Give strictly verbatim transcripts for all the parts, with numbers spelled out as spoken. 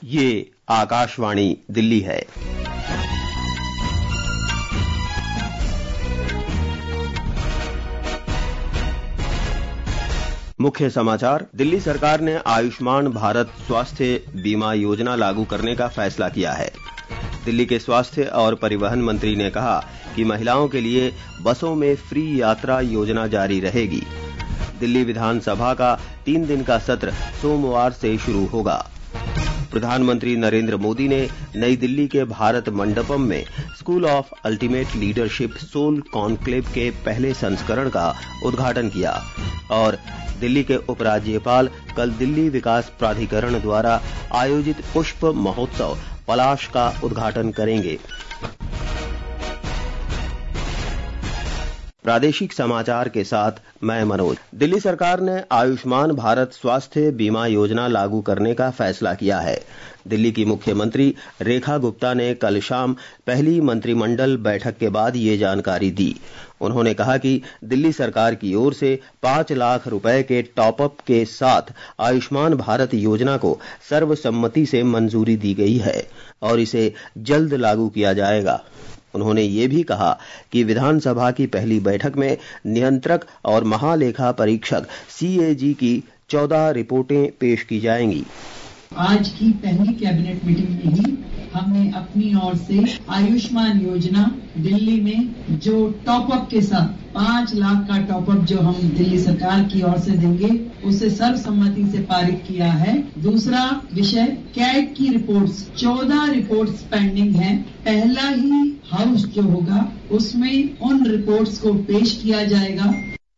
ये आकाशवाणी दिल्ली है। मुख्य समाचार। दिल्ली सरकार ने आयुष्मान भारत स्वास्थ्य बीमा योजना लागू करने का फैसला किया है। दिल्ली के स्वास्थ्य और परिवहन मंत्री ने कहा कि महिलाओं के लिए बसों में फ्री यात्रा योजना जारी रहेगी। दिल्ली विधानसभा का तीन दिन का सत्र सोमवार से शुरू होगा। प्रधानमंत्री नरेंद्र मोदी ने नई दिल्ली के भारत मंडपम में school of ultimate leadership SOUL conclave के पहले संस्करण का उद्घाटन किया और दिल्ली के उपराज्यपाल कल दिल्ली विकास प्राधिकरण द्वारा आयोजित पुष्प महोत्सव पलाश का उद्घाटन करेंगे। प्रादेशिक समाचार के साथ मैं मनोज। दिल्ली सरकार ने आयुष्मान भारत स्वास्थ्य बीमा योजना लागू करने का फैसला किया है। दिल्ली की मुख्यमंत्री रेखा गुप्ता ने कल शाम पहली मंत्रिमंडल बैठक के बाद ये जानकारी दी। उन्होंने कहा कि दिल्ली सरकार की ओर से पांच लाख रुपए के टॉपअप के साथ आयुष्मान भारत योजना को सर्वसम्मति से मंजूरी दी गई है और इसे जल्द लागू किया जाएगा। उन्होंने ये भी कहा कि विधानसभा की पहली बैठक में नियंत्रक और महालेखा परीक्षक सीएजी की चौदह रिपोर्टें पेश की जाएंगी। आज की पहली कैबिनेट मीटिंग में ही हमने अपनी ओर से आयुष्मान योजना दिल्ली में जो टॉपअप के साथ पांच लाख का टॉपअप जो हम दिल्ली सरकार की ओर से देंगे उसे सर्वसम्मति से पारित किया है। दूसरा विषय कैट की रिपोर्ट्स, चौदह रिपोर्ट्स पेंडिंग हैं। पहला ही हाउस जो होगा उसमें उन रिपोर्ट्स को पेश किया जाएगा।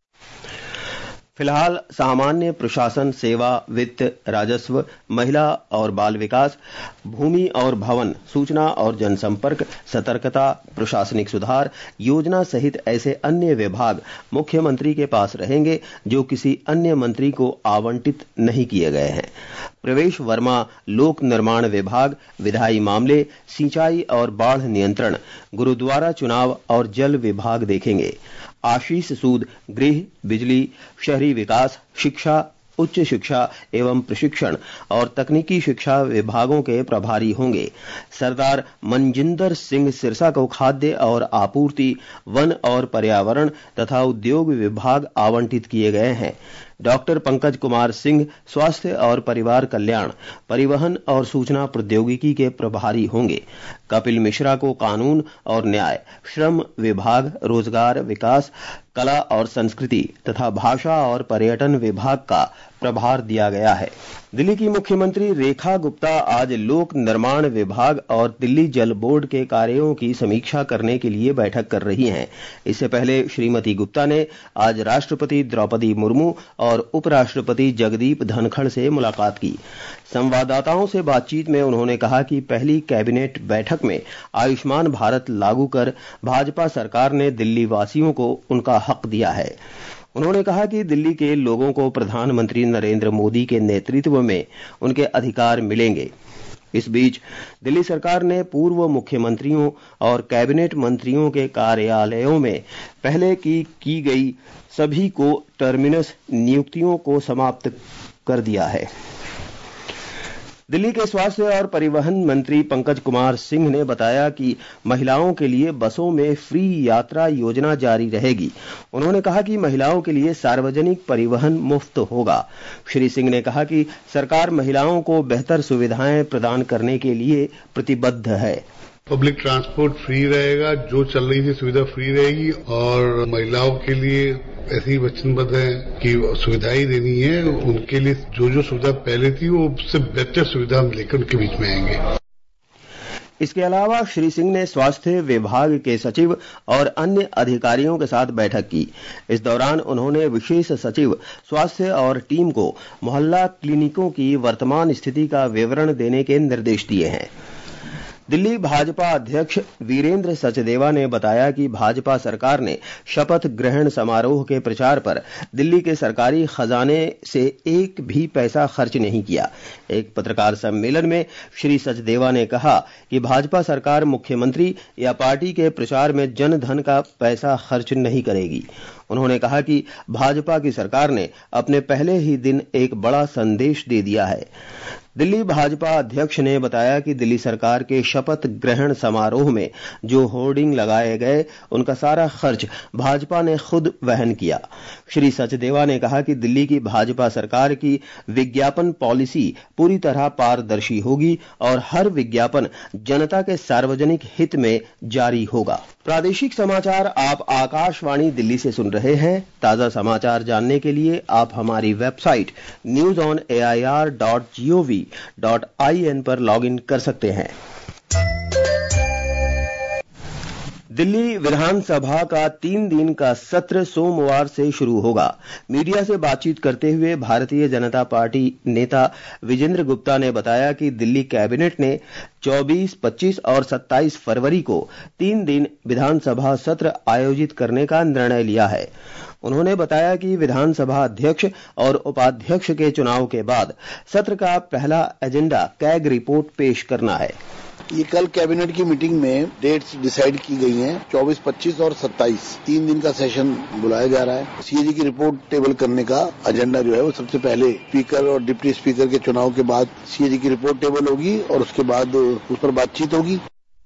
फिलहाल सामान्य प्रशासन सेवा, वित्त, राजस्व, महिला और बाल विकास, भूमि और भवन, सूचना और जनसंपर्क, सतर्कता, प्रशासनिक सुधार, योजना सहित ऐसे अन्य विभाग मुख्यमंत्री के पास रहेंगे जो किसी अन्य मंत्री को आवंटित नहीं किए गए हैं। प्रवेश वर्मा लोक निर्माण विभाग, विधायी मामले, सिंचाई और बाढ़ नियंत्रण, गुरुद्वारा चुनाव और जल विभाग देखेंगे। आशीष सूद गृह, बिजली, शहरी विकास, शिक्षा, उच्च शिक्षा एवं प्रशिक्षण और तकनीकी शिक्षा विभागों के प्रभारी होंगे। सरदार मनजिंदर सिंह सिरसा को खाद्य और आपूर्ति, वन और पर्यावरण तथा उद्योग विभाग आवंटित किए गए हैं। डॉक्टर पंकज कुमार सिंह स्वास्थ्य और परिवार कल्याण, परिवहन और सूचना प्रौद्योगिकी के प्रभारी होंगे। कपिल मिश्रा को कानून और न्याय, श्रम विभाग, रोजगार विकास, कला और संस्कृति तथा भाषा और पर्यटन विभाग का प्रभार दिया गया है। दिल्ली की मुख्यमंत्री रेखा गुप्ता आज लोक निर्माण विभाग और दिल्ली जल बोर्ड के कार्यों की समीक्षा करने के लिए बैठक कर रही हैं। इससे पहले श्रीमती गुप्ता ने आज राष्ट्रपति द्रौपदी मुर्मू और उपराष्ट्रपति जगदीप धनखड़ से मुलाकात की। संवाददाताओं से बातचीत में उन्होंने कहा कि पहली कैबिनेट बैठक में आयुष्मान भारत लागू कर भाजपा सरकार ने दिल्ली वासियों को उनका हक दिया है। उन्होंने कहा कि दिल्ली के लोगों को प्रधानमंत्री नरेंद्र मोदी के नेतृत्व में उनके अधिकार मिलेंगे। इस बीच दिल्ली सरकार ने पूर्व मुख्यमंत्रियों और कैबिनेट मंत्रियों के कार्यालयों में पहले की की गई सभी को टर्मिनस नियुक्तियों को समाप्त कर दिया है। दिल्ली के स्वास्थ्य और परिवहन मंत्री पंकज कुमार सिंह ने बताया कि महिलाओं के लिए बसों में फ्री यात्रा योजना जारी रहेगी। उन्होंने कहा कि महिलाओं के लिए सार्वजनिक परिवहन मुफ्त होगा। श्री सिंह ने कहा कि सरकार महिलाओं को बेहतर सुविधाएं प्रदान करने के लिए प्रतिबद्ध है। पब्लिक ट्रांसपोर्ट फ्री रहेगा, जो चल रही थी सुविधा फ्री रहेगी और महिलाओं के लिए ऐसे ही वचनबद्ध है कि सुविधाएं देनी है। उनके लिए जो जो सुविधा पहले थी वो उससे बेहतर सुविधा हम लेकर उनके बीच में आएंगे। इसके अलावा श्री सिंह ने स्वास्थ्य विभाग के सचिव और अन्य अधिकारियों के साथ बैठक की। इस दौरान उन्होंने विशेष सचिव स्वास्थ्य और टीम को मोहल्ला क्लिनिकों की वर्तमान स्थिति का विवरण देने के निर्देश दिए हैं। दिल्ली भाजपा अध्यक्ष वीरेंद्र सचदेवा ने बताया कि भाजपा सरकार ने शपथ ग्रहण समारोह के प्रचार पर दिल्ली के सरकारी खजाने से एक भी पैसा खर्च नहीं किया। एक पत्रकार सम्मेलन में श्री सचदेवा ने कहा कि भाजपा सरकार मुख्यमंत्री या पार्टी के प्रचार में जन धन का पैसा खर्च नहीं करेगी। उन्होंने कहा कि भाजपा की सरकार ने अपने पहले ही दिन एक बड़ा संदेश दे दिया है। दिल्ली भाजपा अध्यक्ष ने बताया कि दिल्ली सरकार के शपथ ग्रहण समारोह में जो होर्डिंग लगाए गए उनका सारा खर्च भाजपा ने खुद वहन किया। श्री सचदेवा ने कहा कि दिल्ली की भाजपा सरकार की विज्ञापन पॉलिसी पूरी तरह पारदर्शी होगी और हर विज्ञापन जनता के सार्वजनिक हित में जारी होगा। प्रादेशिक समाचार आप आकाशवाणी दिल्ली से सुन रहे हैं। ताजा समाचार जानने के लिए आप हमारी website news on A I R dot G O V dot I N पर लॉगिन कर सकते हैं। दिल्ली विधानसभा का तीन दिन का सत्र सोमवार से शुरू होगा। मीडिया से बातचीत करते हुए भारतीय जनता पार्टी नेता विजेंद्र गुप्ता ने बताया कि दिल्ली कैबिनेट ने चौबीस, पच्चीस और सत्ताईस फरवरी को तीन दिन विधानसभा सत्र आयोजित करने का निर्णय लिया है। उन्होंने बताया कि विधानसभा अध्यक्ष और उपाध्यक्ष के चुनाव के बाद सत्र का पहला एजेंडा कैग रिपोर्ट पेश करना है। ये कल कैबिनेट की मीटिंग में डेट्स डिसाइड की गई हैं। चौबीस, पच्चीस और सत्ताईस तीन दिन का सेशन बुलाया जा रहा है। सीएजी की रिपोर्ट टेबल करने का एजेंडा जो है वो सबसे पहले स्पीकर और डिप्टी स्पीकर के चुनाव के बाद सीएजी की रिपोर्ट टेबल होगी और उसके बाद उस पर बातचीत होगी।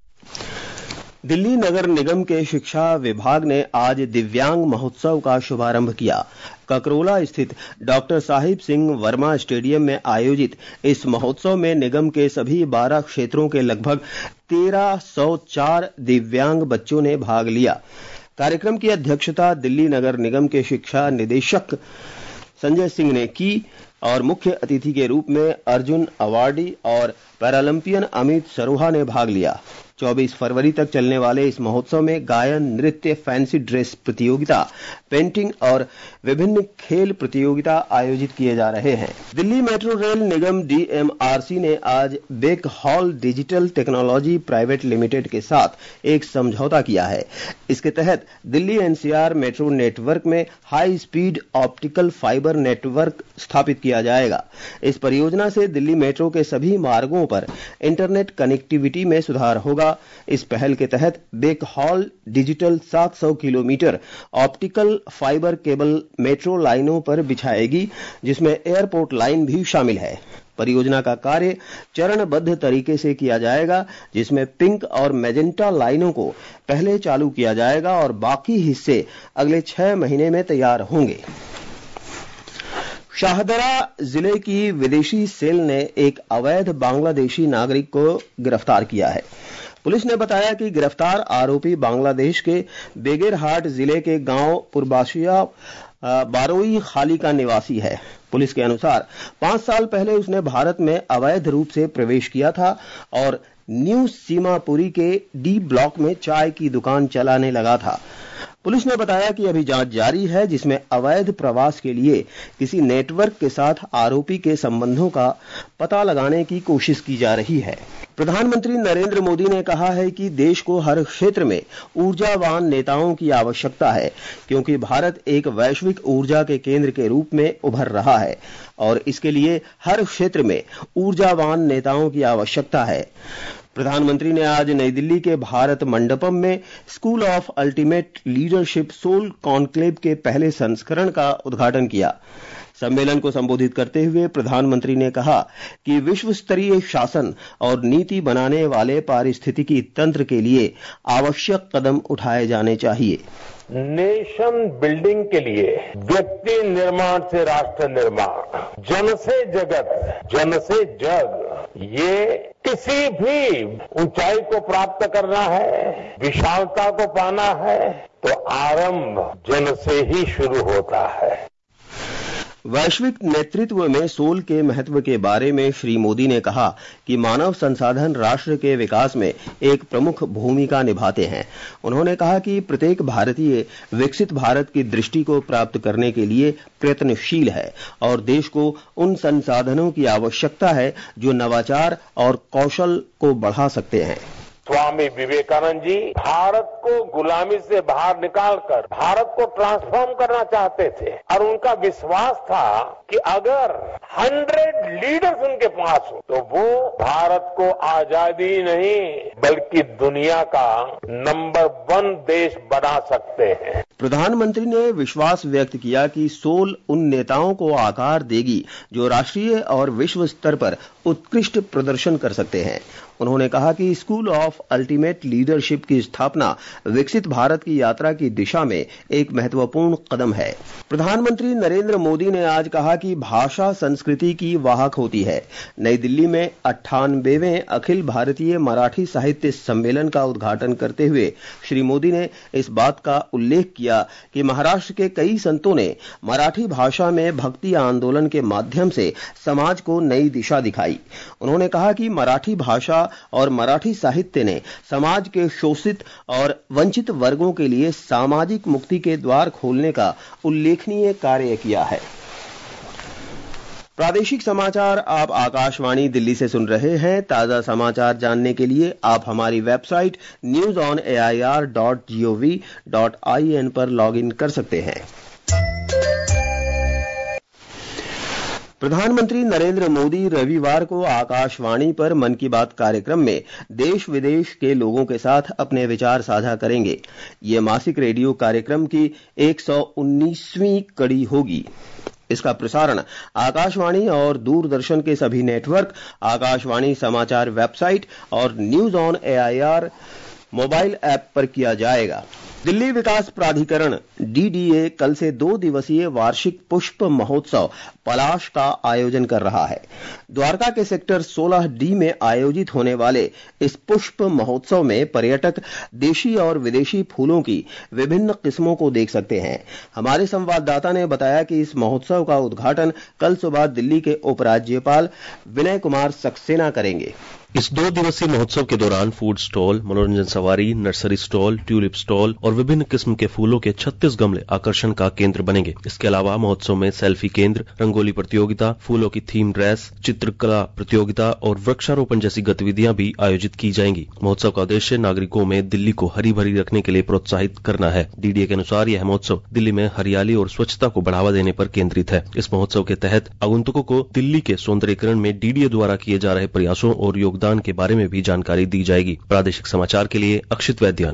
दिल्ली नगर निगम के शिक्षा विभाग ने आज दिव्यांग महोत्सव का शुभारंभ किया। ककरोला स्थित डॉक्टर साहिब सिंह वर्मा स्टेडियम में आयोजित इस महोत्सव में निगम के सभी बारह क्षेत्रों के लगभग तेरह सौ चार दिव्यांग बच्चों ने भाग लिया। कार्यक्रम की अध्यक्षता दिल्ली नगर निगम के शिक्षा निदेशक संजय सिंह ने की और मुख्य अतिथि के रूप में अर्जुन अवार्डी और पैरालंपियन अमित सरोहा ने भाग लिया। चौबीस फरवरी तक चलने वाले इस महोत्सव में गायन, नृत्य, फैंसी ड्रेस प्रतियोगिता, पेंटिंग और विभिन्न खेल प्रतियोगिता आयोजित किए जा रहे हैं। दिल्ली मेट्रो रेल निगम डी एम आर सी ने आज Beck Hall digital technology private limited के साथ एक समझौता किया है। इसके तहत Delhi N C R metro network में high speed optical fibre network स्थापित किया जाएगा। इस परियोजना से दिल्ली मेट्रो के सभी मार्गों पर इंटरनेट कनेक्टिविटी में सुधार होगा। इस पहल के तहत बेक हॉल डिजिटल सात सौ kilometre optical fibre cable metro लाइनों पर बिछाएगी, जिसमें एयरपोर्ट लाइन भी शामिल है। परियोजना का कार्य चरणबद्ध तरीके से किया जाएगा, जिसमें पिंक और मैजेंटा लाइनों को पहले चालू किया जाएगा और बाकी हिस्से अगले छह महीने में तैयार होंगे। शाहदरा जिले की विदेशी सेल ने एक अवैध बांग्लादेशी नागरिक को गिरफ्तार किया है। पुलिस ने बताया कि गिरफ्तार आरोपी बांग्लादेश के बेगेरहाट जिले के गांव पुरबाशिया बारोई खाली का निवासी है। पुलिस के अनुसार पांच साल पहले उसने भारत में अवैध रूप से प्रवेश किया था और न्यू सीमापुरी के डी ब्लॉक में चाय की दुकान चलाने लगा था। पुलिस ने बताया कि अभी जांच जारी है, जिसमें अवैध प्रवास के लिए किसी नेटवर्क के साथ आरोपी के संबंधों का पता लगाने की कोशिश की जा रही है। प्रधानमंत्री नरेंद्र मोदी ने कहा है कि देश को हर क्षेत्र में ऊर्जावान नेताओं की आवश्यकता है, क्योंकि भारत एक वैश्विक ऊर्जा के केंद्र के रूप में उभर रहा है और इसके लिए हर क्षेत्र में ऊर्जावान नेताओं की आवश्यकता है। प्रधानमंत्री ने आज नई दिल्ली के भारत मंडपम में school of ultimate leadership SOUL conclave के पहले संस्करण का उद्घाटन किया। सम्मेलन को संबोधित करते हुए प्रधानमंत्री ने कहा कि विश्व स्तरीय शासन और नीति बनाने वाले पारिस्थितिकी तंत्र के लिए आवश्यक कदम उठाए जाने चाहिए। नेशन बिल्डिंग के लिए व्यक्ति निर्माण से राष्ट्र निर्माण, जन से जगत, जन से जग, ये किसी भी ऊंचाई को प्राप्त करना है, विशालता को पाना है, तो आरंभ जन से ही शुरू होता है। वैश्विक नेतृत्व में सोल के महत्व के बारे में श्री मोदी ने कहा कि मानव संसाधन राष्ट्र के विकास में एक प्रमुख भूमिका निभाते हैं। उन्होंने कहा कि प्रत्येक भारतीय विकसित भारत की दृष्टि को प्राप्त करने के लिए प्रयत्नशील है और देश को उन संसाधनों की आवश्यकता है जो नवाचार और कौशल को बढ़ा सकते हैं। स्वामी विवेकानंद जी भारत को गुलामी से बाहर निकालकर भारत को ट्रांसफॉर्म करना चाहते थे और उनका विश्वास था कि अगर हंड्रेड लीडर्स उनके पास हो तो वो भारत को आजादी नहीं बल्कि दुनिया का नंबर वन देश बना सकते हैं। प्रधानमंत्री ने विश्वास व्यक्त किया कि सोल उन नेताओं को आकार देगी जो राष्ट्रीय और विश्व स्तर पर उत्कृष्ट प्रदर्शन कर सकते हैं। उन्होंने कहा कि स्कूल ऑफ अल्टीमेट लीडरशिप की स्थापना विकसित भारत की यात्रा की दिशा में एक महत्वपूर्ण कदम है। प्रधानमंत्री नरेंद्र मोदी ने आज कहा कि भाषा संस्कृति की वाहक होती है। नई दिल्ली में अट्ठानवेवें अखिल भारतीय मराठी साहित्य सम्मेलन का उद्घाटन करते हुए श्री मोदी ने इस बात का उल्लेख किया कि महाराष्ट्र के कई संतों ने मराठी भाषा में भक्ति आंदोलन के माध्यम से समाज को नई दिशा दिखाई। उन्होंने कहा कि मराठी भाषा और मराठी साहित्य ने समाज के शोषित और वंचित वर्गों के लिए सामाजिक मुक्ति के द्वार खोलने का उल्लेखनीय कार्य किया है। प्रादेशिक समाचार आप आकाशवाणी दिल्ली से सुन रहे हैं। ताजा समाचार जानने के लिए आप हमारी website news on A I R dot G O V dot I N पर लॉग इन कर सकते हैं। प्रधानमंत्री नरेंद्र मोदी रविवार को आकाशवाणी पर मन की बात कार्यक्रम में देश विदेश के लोगों के साथ अपने विचार साझा करेंगे। ये मासिक रेडियो कार्यक्रम की एक सौ उन्नीसवीं कड़ी होगी। इसका प्रसारण आकाशवाणी और दूरदर्शन के सभी नेटवर्क, आकाशवाणी समाचार वेबसाइट और news on A I R mobile app पर किया जाएगा। दिल्ली विकास प्राधिकरण डी डी ए कल से दो दिवसीय वार्षिक पुष्प महोत्सव पलाश का आयोजन कर रहा है। द्वारका के सेक्टर सोलह डी में आयोजित होने वाले इस पुष्प महोत्सव में पर्यटक देशी और विदेशी फूलों की विभिन्न किस्मों को देख सकते हैं। हमारे संवाददाता ने बताया कि इस महोत्सव का उद्घाटन कल सुबह दिल्ली के उपराज्यपाल विनय कुमार सक्सेना करेंगे। इस दो दिवसीय महोत्सव के दौरान फूड स्टॉल, मनोरंजन सवारी, नर्सरी स्टॉल, ट्यूलिप स्टॉल और विभिन्न किस्म के फूलों के छत्तीस गमले आकर्षण का केंद्र बनेंगे। इसके अलावा महोत्सव में सेल्फी केंद्र, रंगोली प्रतियोगिता, फूलों की थीम ड्रेस, चित्रकला प्रतियोगिता और वृक्षारोपण जैसी गतिविधियां भी आयोजित की जाएंगी। महोत्सव का उद्देश्य नागरिकों में दिल्ली को हरी भरी रखने के लिए प्रोत्साहित करना है। डी डी ए के अनुसार यह महोत्सव दिल्ली में हरियाली और स्वच्छता को बढ़ावा देने पर केंद्रित है। इस महोत्सव के तहत आगंतुकों को दिल्ली के सौंदर्यीकरण में डी डी ए द्वारा किए जा रहे प्रयासों और योगदान के बारे में भी जानकारी दी जाएगी। प्रादेशिक समाचार के लिए अक्षित वैद्यान।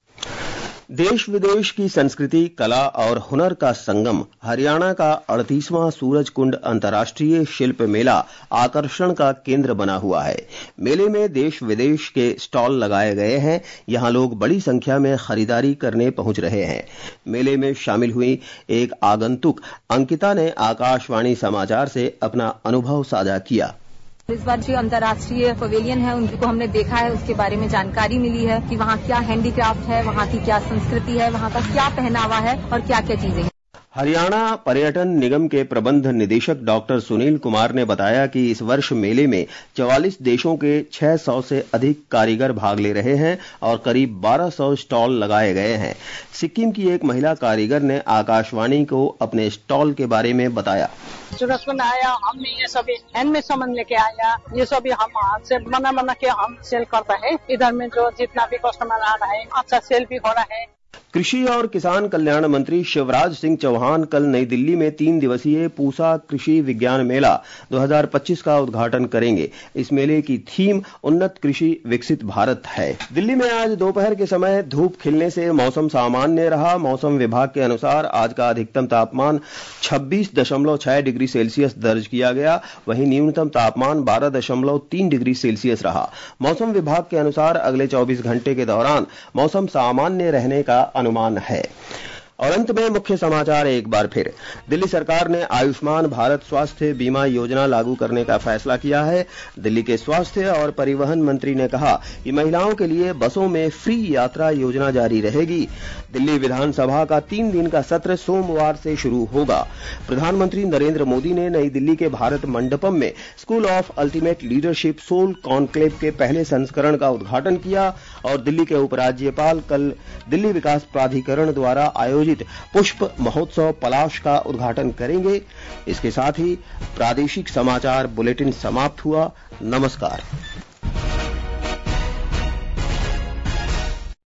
देश विदेश की संस्कृति, कला और हुनर का संगम हरियाणा का अड़तीसवां सूरज कुंड अंतर्राष्ट्रीय शिल्प मेला आकर्षण का केंद्र बना हुआ है। मेले में देश विदेश के स्टॉल लगाए गए हैं। यहां लोग बड़ी संख्या में खरीदारी करने पहुंच रहे हैं। मेले में शामिल हुई एक आगंतुक अंकिता ने आकाशवाणी समाचार से अपना अनुभव साझा किया। इस बार जो अंतर्राष्ट्रीय पवेलियन है उनको हमने देखा है, उसके बारे में जानकारी मिली है कि वहाँ क्या हैंडीक्राफ्ट है, वहाँ की क्या संस्कृति है, वहाँ का क्या पहनावा है और क्या क्या चीजें हैं। हरियाणा पर्यटन निगम के प्रबंध निदेशक डॉक्टर सुनील कुमार ने बताया कि इस वर्ष मेले में चौवालीस देशों के छह सौ से अधिक कारीगर भाग ले रहे हैं और करीब बारह सौ स्टॉल लगाए गए हैं। सिक्किम की एक महिला कारीगर ने आकाशवाणी को अपने स्टॉल के बारे में बताया। सूरजकुंड आया, हमने ये सभी हैंडमेड सामान लेके आया, ये सभी हम हाथ से बना बना के हम सेल करते हैं। इधर में जो जितना भी कस्टमर आ रहा है अच्छा सेल भी हो रहा है। कृषि और किसान कल्याण मंत्री शिवराज सिंह चौहान कल नई दिल्ली में तीन दिवसीय पूसा कृषि विज्ञान मेला दो हज़ार पच्चीस का उद्घाटन करेंगे। इस मेले की थीम उन्नत कृषि विकसित भारत है। दिल्ली में आज दोपहर के समय धूप खिलने से मौसम सामान्य रहा। मौसम विभाग के अनुसार आज का अधिकतम तापमान छब्बीस दशमलव छह डिग्री सेल्सियस दर्ज किया गया, वहीं न्यूनतम तापमान बारह दशमलव तीन डिग्री सेल्सियस रहा। मौसम विभाग के अनुसार अगले चौबीस घंटे के दौरान मौसम सामान्य रहने का अनुमान है। और अंत में मुख्य समाचार एक बार फिर। दिल्ली सरकार ने आयुष्मान भारत स्वास्थ्य बीमा योजना लागू करने का फैसला किया है। दिल्ली के स्वास्थ्य और परिवहन मंत्री ने कहा कि महिलाओं के लिए बसों में फ्री यात्रा योजना जारी रहेगी। दिल्ली विधानसभा का तीन दिन का सत्र सोमवार से शुरू होगा। प्रधानमंत्री नरेंद्र मोदी ने नई दिल्ली के भारत मंडपम में school of ultimate leadership SOUL conclave के पहले संस्करण का उद्घाटन किया और दिल्ली के उपराज्यपाल कल दिल्ली विकास प्राधिकरण द्वारा आयोजित पुष्प महोत्सव पलाश का उद्घाटन करेंगे। इसके साथ ही प्रादेशिक समाचार बुलेटिन समाप्त हुआ। नमस्कार।